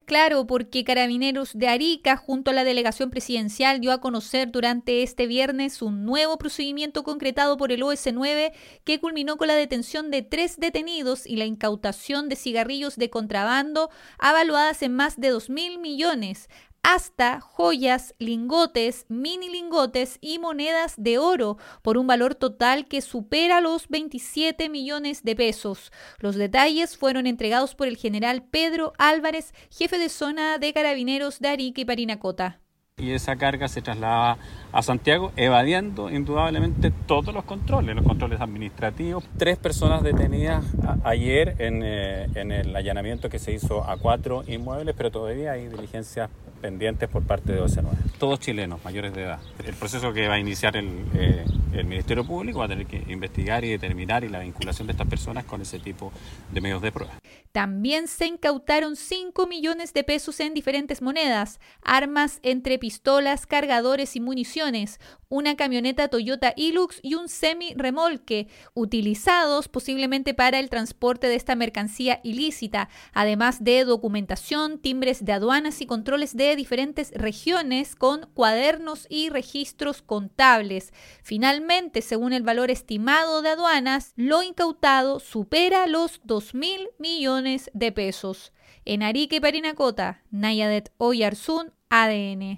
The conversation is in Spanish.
Claro, porque Carabineros de Arica, junto a la delegación presidencial, dio a conocer durante este viernes un nuevo procedimiento concretado por el OS9 que culminó con la detención de 3 detenidos y la incautación de cigarrillos de contrabando avaluadas en más de 2.000 millones, hasta joyas, lingotes, mini lingotes y monedas de oro por un valor total que supera los 27 millones de pesos. Los detalles fueron entregados por el general Pedro Álvarez, jefe de zona de Carabineros de Arica y Parinacota. Y esa carga se trasladaba a Santiago, evadiendo indudablemente todos los controles administrativos. 3 personas detenidas ayer en el allanamiento que se hizo a 4 inmuebles, pero todavía hay diligencias pendientes por parte de OS9. Todos chilenos mayores de edad. El proceso que va a iniciar el Ministerio Público va a tener que investigar y determinar y la vinculación de estas personas con ese tipo de medios de prueba. También se incautaron 5 millones de pesos en diferentes monedas, armas entre pistolas, cargadores y municiones, una camioneta Toyota Hilux y un semi-remolque, utilizados posiblemente para el transporte de esta mercancía ilícita, además de documentación, timbres de aduanas y controles de diferentes regiones con cuadernos y registros contables. Finalmente, según el valor estimado de aduanas, lo incautado supera los 2.000 millones de pesos. En Arica y Parinacota, Nayadet Oyarzún, ADN.